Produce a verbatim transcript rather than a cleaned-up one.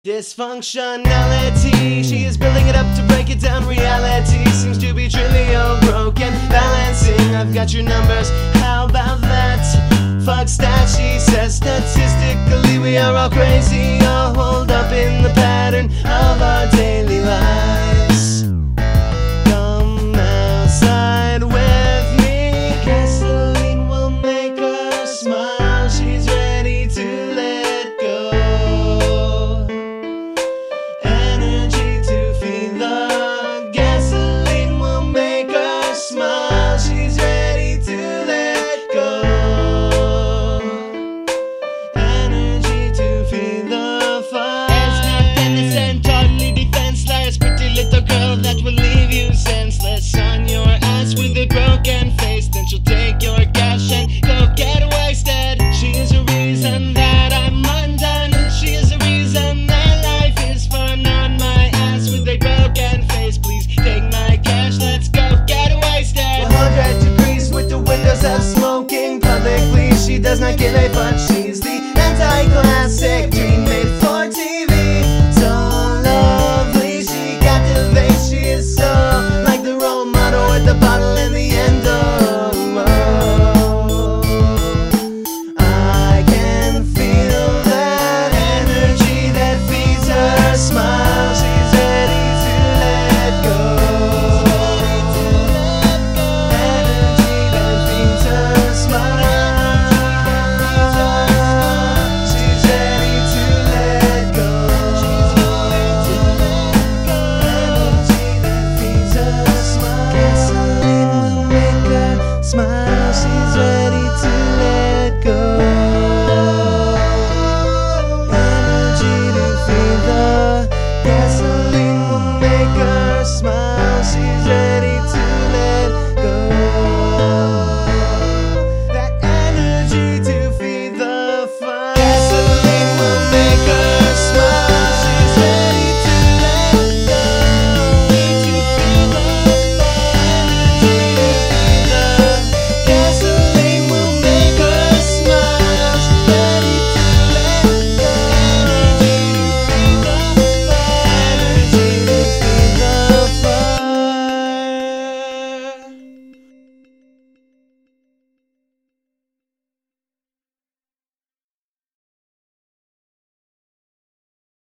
Dysfunctionality, she is building it up to break it down. Reality seems to be trivial, broken, balancing. I've got your numbers, how about that? Fuck stats, she says statistically we are all crazy, all hold up